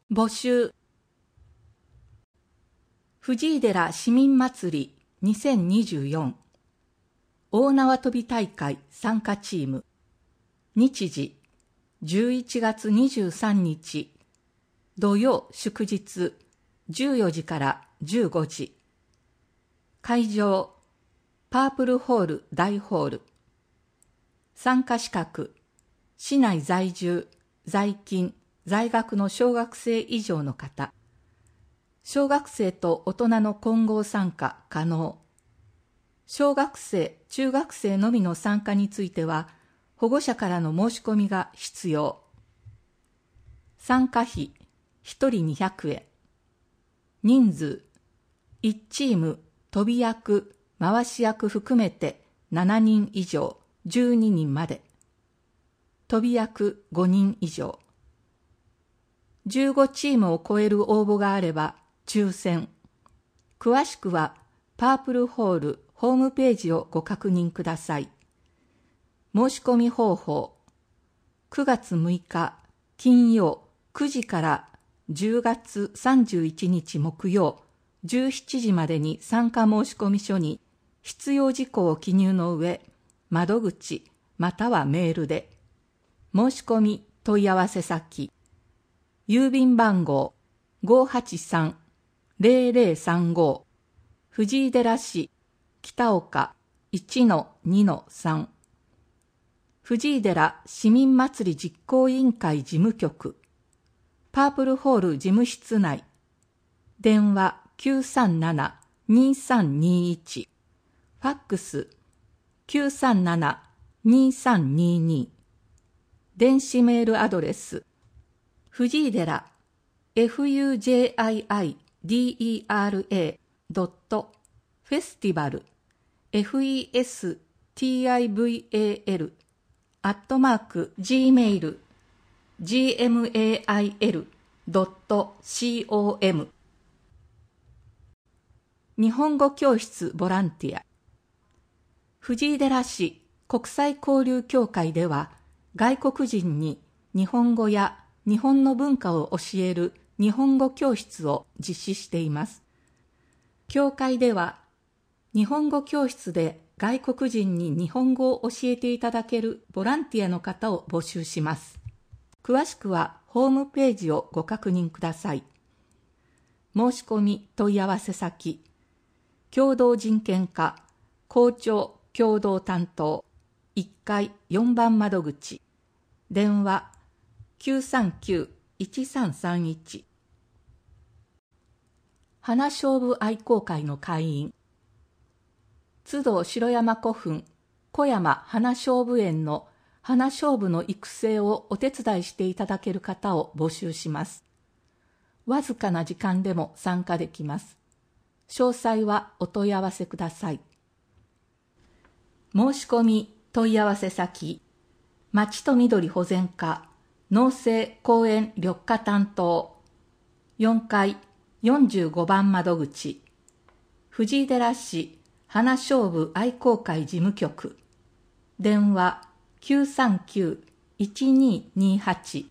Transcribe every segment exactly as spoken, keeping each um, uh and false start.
募集。藤井寺市民祭りにせんにじゅうよん大縄跳び大会参加チーム。日時じゅういちがつにじゅうさんにち土曜祝日じゅうよじからじゅうごじ。会場パープルホール大ホール。参加資格市内在住、在勤、在学の小学生以上の方。小学生と大人の混合参加可能。小学生、中学生のみの参加については、保護者からの申し込みが必要。参加費、ひとりにひゃくえん。人数、いちチーム、飛び役、回し役含めてしちにん以上、じゅうににんまで。飛び役ごにん以上。じゅうごチームを超える応募があれば抽選。詳しくはパープルホールホームページをご確認ください。申し込み方法。くがつむいか金曜くじからじゅうがつさんじゅういちにち木曜じゅうしちじまでに参加申込書に必要事項を記入の上、窓口またはメールで。申し込み問い合わせ先。郵便番号 ごーはちさんぜろぜろさんご 藤井寺市北岡 いちのにのさん 藤井寺市民祭り実行委員会事務局パープルホール事務室内。電話 きゅうさんなな にさんにいち ファックス きゅうさんなな にさんにに 電子メールアドレス藤井寺 フユージェーアイアイディーイーアールエー ドットフェスティバル フェスティバル アットマーク gmail ジーエムエーアイエル ドットコム 日本語教室ボランティア。藤井寺市国際交流協会では外国人に日本語や日本の文化を教える日本語教室を実施しています。協会では日本語教室で外国人に日本語を教えていただけるボランティアの方を募集します。詳しくはホームページをご確認ください。申し込み問い合わせ先、共同人権課校長共同担当いっかいよんばん窓口、電話きゅうさんきゅう いちさんさんいち。花菖蒲愛好会の会員、津堂城山古墳小山花菖蒲園の花菖蒲の育成をお手伝いしていただける方を募集します。わずかな時間でも参加できます。詳細はお問い合わせください。申し込み問い合わせ先、町と緑保全課農政公園緑化担当よんかいよんじゅうごばん窓口、藤井寺市花菖蒲愛好会事務局、電話きゅうさんきゅう いちににはち。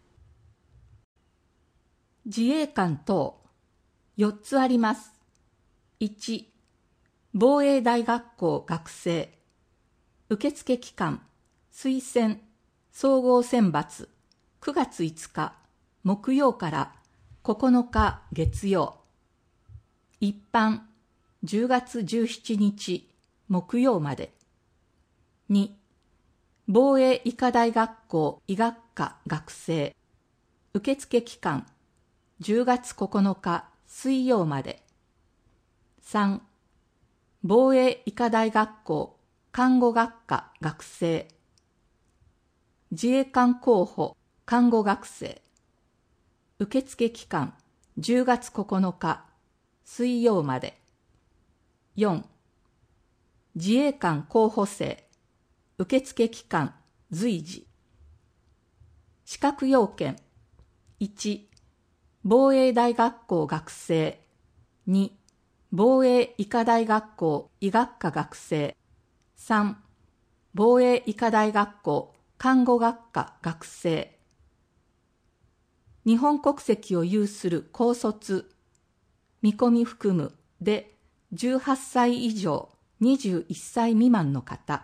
自衛官等よっつあります。いち、防衛大学校学生。受付期間、推薦、総合選抜、くがついつか木曜からここのか月曜。一般、じゅうがつじゅうしちにち木曜まで。に、防衛医科大学校医学科学生。受付期間、じゅうがつここのか水曜まで。さん、防衛医科大学校看護学科学生。自衛官候補看護学生。受付期間じゅうがつここのか水曜まで。よん、自衛官候補生。受付期間随時。資格要件いち、防衛大学校学生。に、防衛医科大学校医学科学生。さん、防衛医科大学校看護学科学生。 日本国籍を有する高卒、見込み含むでじゅうはっさい以上にじゅういっさい未満の方。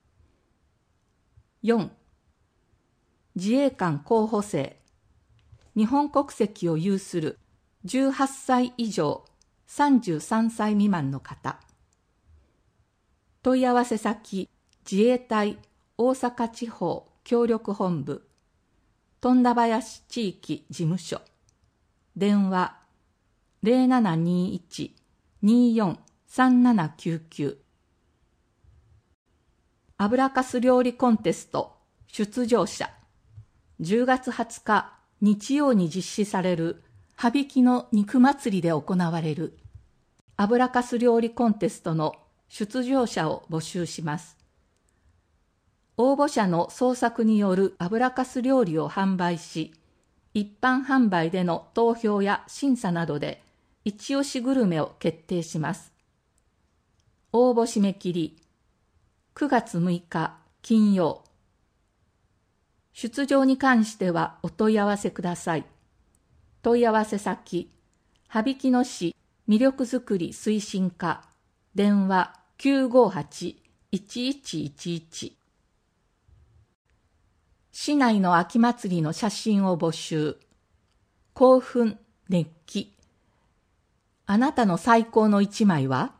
よん、自衛官候補生、日本国籍を有するじゅうはっさい以上さんじゅうさんさい未満の方。問い合わせ先、自衛隊大阪地方協力本部、富田林地域事務所。電話 ゼロななにいち にーよん さんななきゅうきゅう。油かす料理コンテスト出場者。じゅうがつはつか日曜に実施される羽曳の肉祭りで行われる油かす料理コンテストの出場者を募集します。応募者の創作による油かす料理を販売し、一般販売での投票や審査などで一押しグルメを決定します。応募締め切りくがつむいか金曜。出場に関してはお問い合わせください。問い合わせ先、羽曳野市魅力づくり推進課、電話 きゅうごはち いちいちいちいち。市内の秋祭りの写真を募集。興奮、熱気。あなたの最高の一枚は？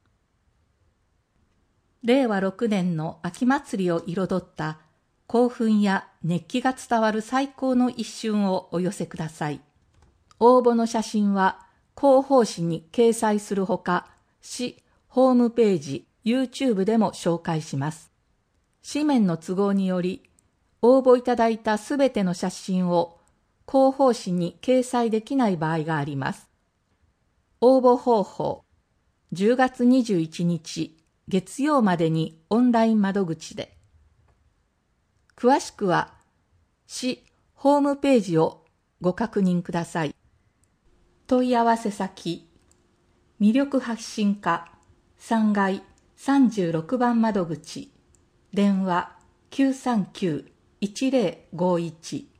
れいわろくねんの秋祭りを彩った興奮や熱気が伝わる最高の一瞬をお寄せください。応募の写真は広報誌に掲載するほか、市ホームページ、YouTube でも紹介します。紙面の都合により、応募いただいたすべての写真を広報誌に掲載できない場合があります。応募方法、じゅうがつにじゅういちにち月曜までにオンライン窓口で。詳しくは、市ホームページをご確認ください。問い合わせ先、魅力発信課さんがいさんじゅうろくばん窓口、電話 きゅうさんきゅう いちゼロごいち。